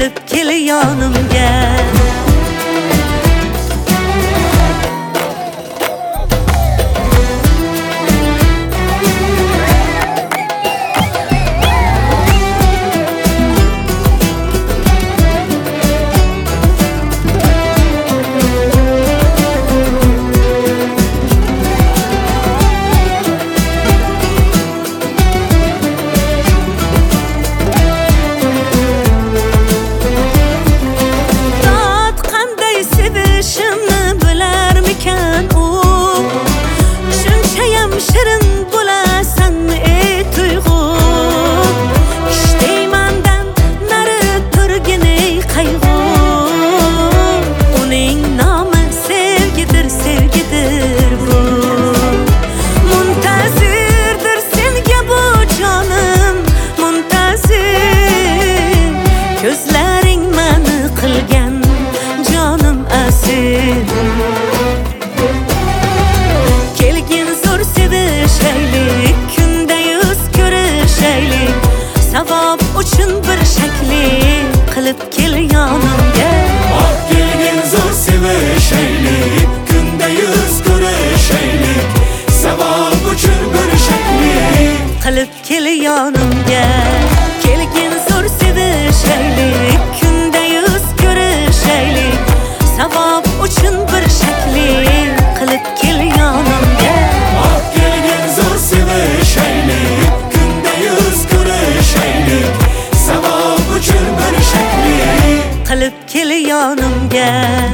qilib kel yonimga. Gözlerin meni qilgan jonim asir. Kelgin zo'r sevishaylik, kunda yuz ko'rishaylik. Savob uchun bir shaklik qilib kel yonimga. Kelgin zo'r sevishaylik, kunda yuz ko'rishaylik. Savob uchun bir shaklik qilib kel yonimga. Kelgin zo'r sevishaylik, kunda yuz ko'rishaylik. Savob uchun bir shaklik qilib kel yonimga. Kelgin zo'r sevishaylik, kunda yuz ko'rishaylik. Savob uchun bir shaklik qilib kel yonimga.